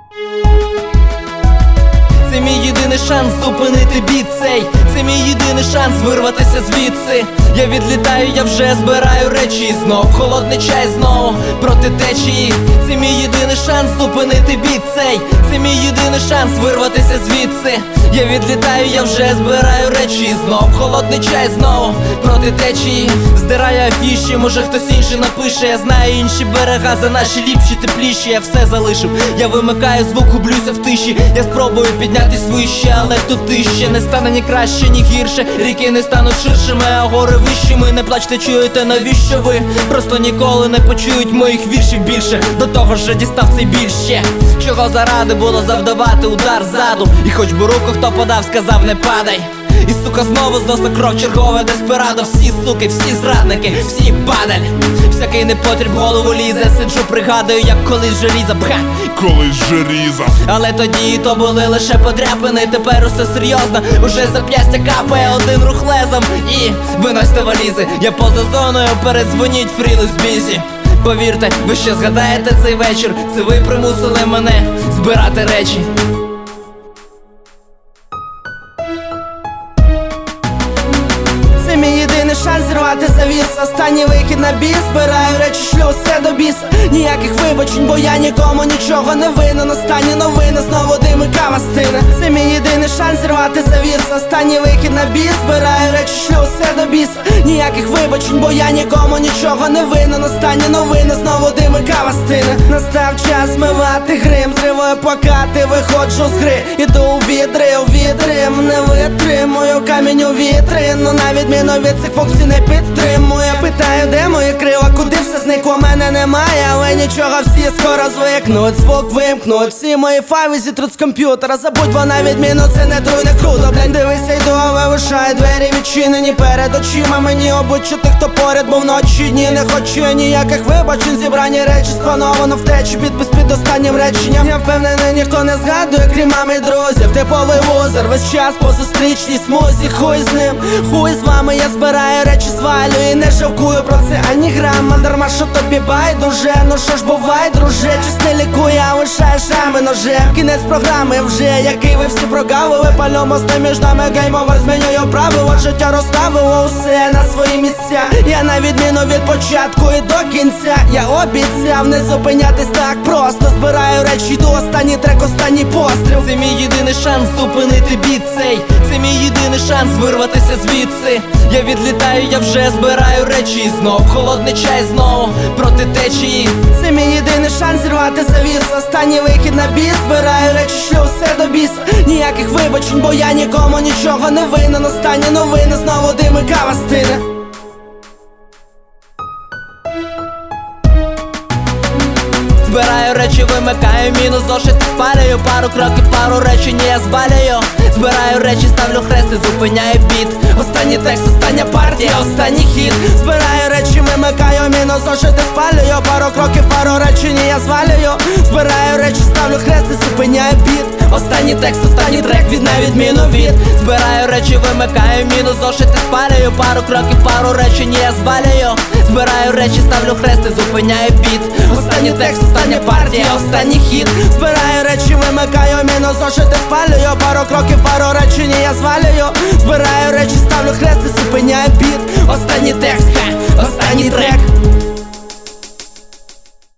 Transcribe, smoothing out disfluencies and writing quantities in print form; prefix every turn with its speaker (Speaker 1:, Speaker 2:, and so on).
Speaker 1: Це мій єдиний шанс зупинити біт цей. Це мій єдиний шанс вирватися звідси. Я відлітаю, я вже збираю речі. Знов холодний чай, знову проти течії. Це мій єдиний шанс зупинити біт цей. Це мій єдиний шанс вирватися звідси. Я відлітаю, я вже збираю речі. Знов холодний чай, знову проти течії. Здираю афіші, може хтось інший напише. Я знаю інші берега, за наші ліпші, тепліші. Я все залишив, я вимикаю звук, гублюся в тиші. Я спробую піднятись вище, але тут тище. Не стане ні краще, ні гірше. Ріки не стануть ширшими, а гори вищими. Не плачте, чуєте, навіщо ви? Просто ніколи не почують моїх віршів більше. До того ж дістав цей біль ще. Чого заради було завдавати удар ззаду. І хоч би руку хто подав, сказав не падай. І сука знову з носа кров, чергове деспирадо. Всі суки, всі зрадники, всі падаль. Всякий непотріб в голову лізе. Сиджу, пригадую, як колись желіза. Бха!
Speaker 2: Колись же різав.
Speaker 1: Але тоді то були лише подряпини. Тепер усе серйозно, уже зап'ястя капає один рух лезом. І виносьте валізи. Я поза зоною, передзвоніть фріли з бізі. Повірте, ви ще згадаєте цей вечір. Це ви примусили мене збирати речі.
Speaker 3: Це мій єдиний шанс зірвати завіс. Останній вихід на біс. Збираю речі, шлю все до біса. Ніяких вибачень, бо я нікому нічого не винен. Останні новини, знову дим і кава стине. Це мій єдиний шанс зірвати завіс. Останній вихід на біс. Збираю речі, шлю все до біса. Ніяких вибачень, бо я нікому нічого не винен. Останні новини, знову дим і кава стине. Настав час змивати грим. Зриваю плакати, виходжу з гри. Іду у відри, не витримую камінь у вітрину. На відміну від цих фоксів не підтримую. Питаю, де моє крила, куди все зникло, мене немає. Але нічого, всі скоро звикнуть. Звук вимкнуть, всі мої файли зітруть з комп'ютера. Забудь, бо на відміну це не тру, не круто. Блядь, дивися, йду, вивишаю, двері відчинені перед очима. Мені обличчя тих, хто поряд, бо вночі дні не хочу я ніяких вибачень. Зібрані речі сплановано втечі, підпис під останнім реченням. Я впевнений, ніхто не згадує, крім мами і друзів. Типовий лузер, весь час по зустрічній смузі. Хуй з ним, хуй з вами, я збираю речі, звалю і не жалкую про це ані грама. Дарма, що тобі байдуже, ну що ж бувай, друже. Чисте лікує, а лишає шрами ножем. Кінець програми вже, який ви всі прогавили. Пальмо мости між нами, гейм-овер, змінюю правила. Життя розставило усе на свої місця. Я на відміну від початку і до кінця. Я обіцяв не зупинятись так просто. Збираю речі, йду, останній трек, останній постріл.
Speaker 1: Це мій єдиний шанс зупинити біт цей. Це мій єдиний шанс вирватися звідси. Я відлітаю, я вже збираю речі. Знов холодний чай, знову проти течії.
Speaker 3: Це мій єдиний шанс зірвати завіс. Останній вихід на біс. Збираю речі, шлю все до біса. Ніяких вибачень, бо я нікому нічого не винен. Останні новини, знову дим і кава стине.
Speaker 1: Збираю речі, вимикаю мінус зошит, спалюю пару кроків, пару речень я звалюю. Збираю речі, ставлю хрест і зупиняю біт. Останній текст, остання партія, останній хід.
Speaker 3: Збираю речі, вимикаю мінус зошит і спалюю пару кроків, пару речень я звалюю. Збираю речі, ставлю хрест і зупиняю біт.
Speaker 1: Останній текст, останній трек, від на відміну від. Збираю речі, вимикаю мінус зошит і спалюю пару кроків, пару речень я звалюю. Збираю речі, ставлю хрест і зупиняю біт. Останній текст, остання партія, останній хід.
Speaker 3: Збираю речі, вимикаю мінус зошит і спалюю пару кроків, пару речень я звалюю. Збираю речі, ставлю хрест і зупиняю біт.
Speaker 1: Останній текст, останній трек.